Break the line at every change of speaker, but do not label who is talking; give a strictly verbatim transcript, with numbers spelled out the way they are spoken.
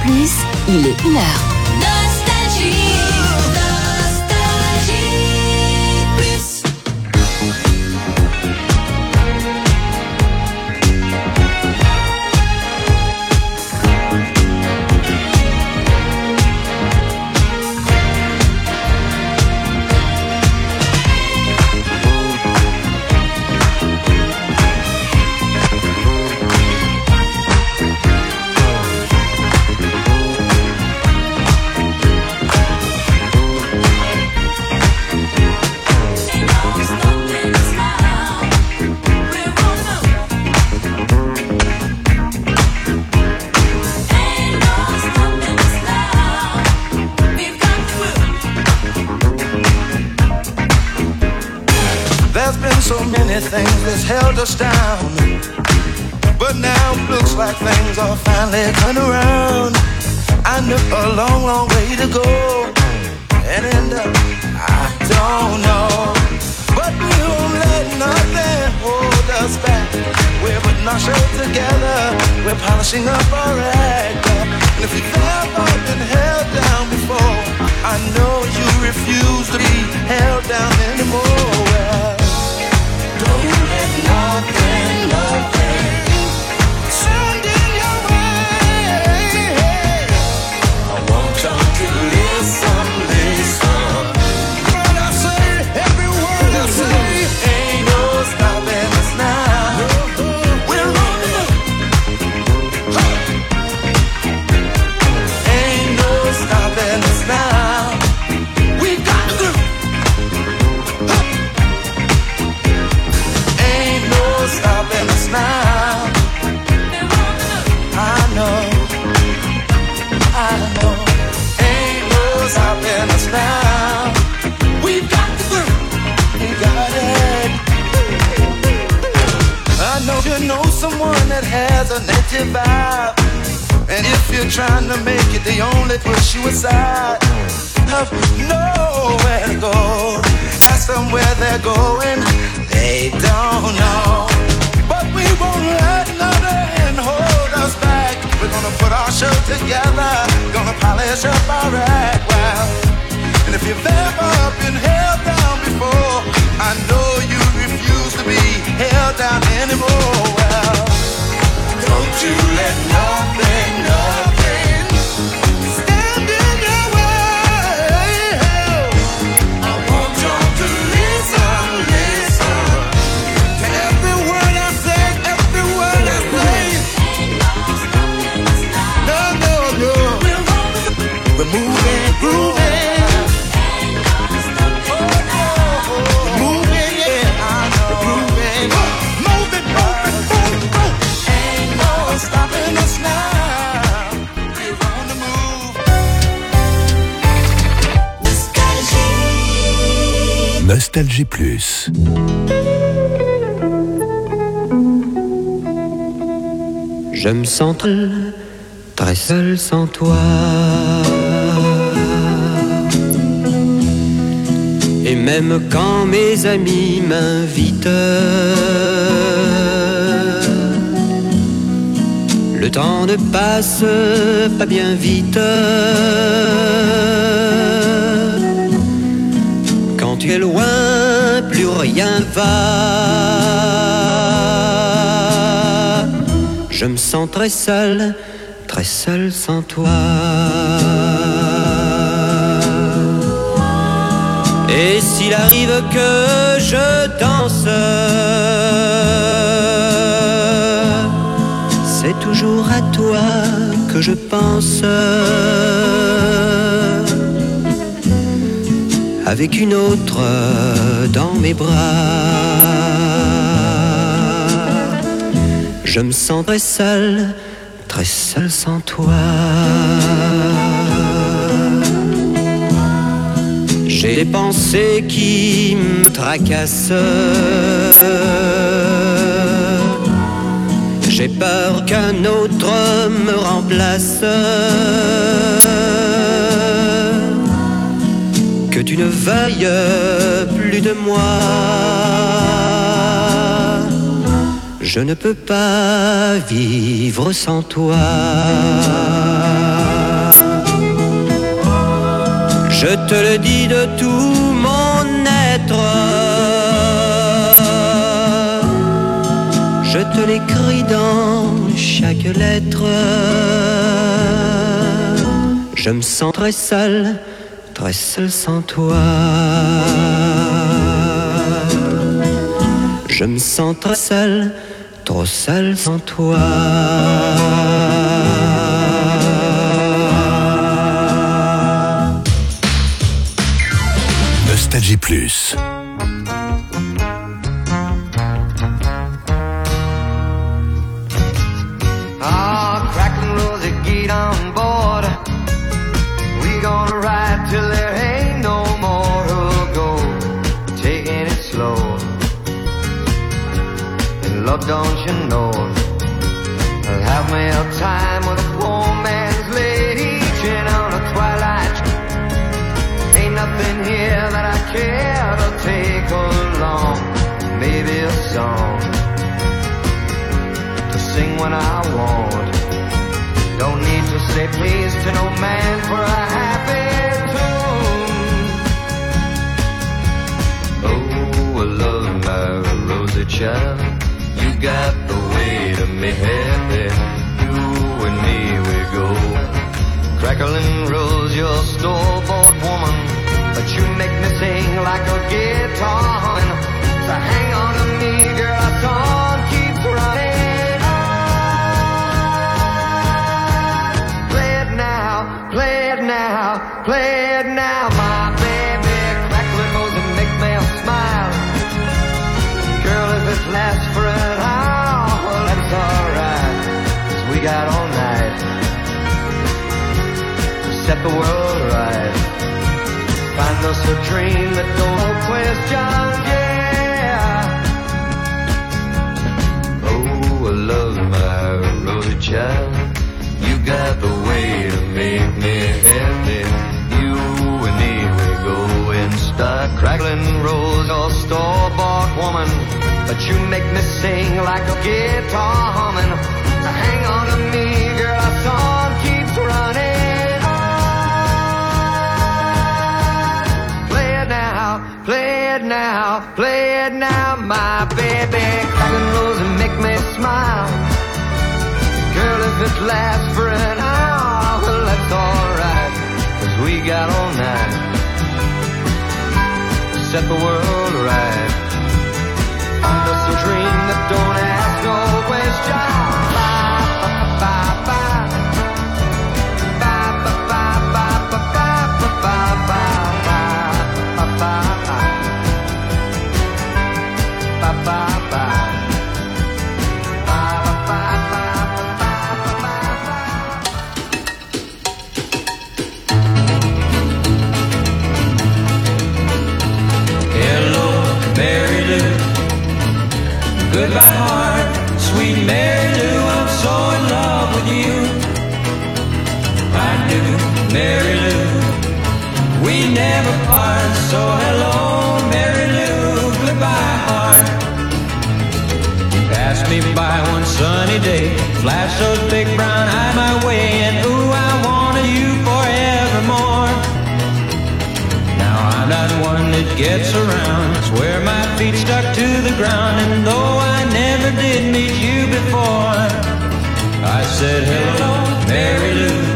plus, il est une heure.
Nostalgie, Nostalgie plus.
So many things that's held us down, but now it looks like things are finally turning around. I know a long, long way to go, and end up, I don't know. But we won't let nothing hold us back. We're putting our show together, we're polishing up our act. And if you've ever been held down before, I know you refuse to be held down anymore. Well, don't let nothing, nothing stand in your way. I want y'all to listen, listen. What I say, every word I say, ain't no stopping us now. We're on the move. Ain't no stopping us now. We got to do. Stopping us now. I know, I know. Ain't no stopping us now. We've got the groove, we got it. I know you know someone that has a native vibe, and if you're trying to make it, they only push you aside. Have nowhere to go. Ask them where they're going, they don't know. But we won't let nothing hold us back. We're gonna put our show together, gonna polish up our act. Well, and if you've ever been held down before, I know you refuse to be held down anymore. Well, don't you let nothing, nothing stand in your way. I want y'all to listen, listen to every word I say, every word I say. No, no, no. We're moving, grooving. We're moving, yeah, I know. We're grooving. Move it, move it, move it, go. Ain't no stopping us now. We're on the move.
Nostalgie.
Nostalgie plus.
Je me sens très, très seul sans toi. Et même quand mes amis m'invitent, le temps ne passe pas bien vite. Quand tu es loin, plus rien va. Je me sens très seul, très seul sans toi. Et s'il arrive que je danse, c'est toujours à toi que je pense. Avec une autre dans mes bras, je me sens très seul, très seul sans toi. J'ai des pensées qui me tracassent. J'ai peur qu'un autre me remplace. Que tu ne veuilles plus de moi. Je ne peux pas vivre sans toi. Je te le dis de tout mon être. Je te l'écris dans chaque lettre. Je me sens très seul, très seul sans toi. Je me sens très seul, trop seul sans toi.
Nostalgie Plus.
Ah, crackling Rosie, get on board. We gonna ride till there ain't no more who'll go, taking it slow. And Lord, don't you know, I'll have me a time with a poor man's lady, chin on a twilight. Ain't nothing here that I care to take along. Maybe a song to sing when I want. Don't need to say please to no man for a happy tune. Oh, I love my Rosie child. You got the way to me happy. You and me we go. Crackling Rose, you're a store-bought woman, but you make me sing like a guitar. So hang on to me, girl, our song keeps running on. Play it now, play it now, play it now, my baby. Crackling Rose and make me smile. Girl, if it lasts for an hour, well, that's alright, 'cause we got all night to set the world right. Find us a dream that don't question, yeah. Oh, I love my Rosie child. You got the way to make me happy. You and me, we go and start crackling Rose, or store-bought woman, but you make me sing like a guitar humming. So hang on to me, girl, our song keeps running on. Play it now, play it now, play it now, my baby. Crackling Rose and make me smile. Girl, if it lasts for an hour, well, that's alright, 'cause we got all night to set the world right. Find us a dream that don't ask no question. Bye, bye, bye, bye. Bye, bye, bye, bye, bye, bye, bye, bye, bye, bye, bye. Bye, bye, bye.
Goodbye, heart, sweet Mary Lou, I'm so in love with you. I do, Mary Lou, we never part, so hello, Mary Lou, goodbye, heart. You passed me by one sunny day, flashed those big brown eyes my way, and ooh, I wanted you forevermore. Now I'm not one that gets around, swear my feet stuck to the ground, and though I never did meet you before, I said hello, Mary Lou,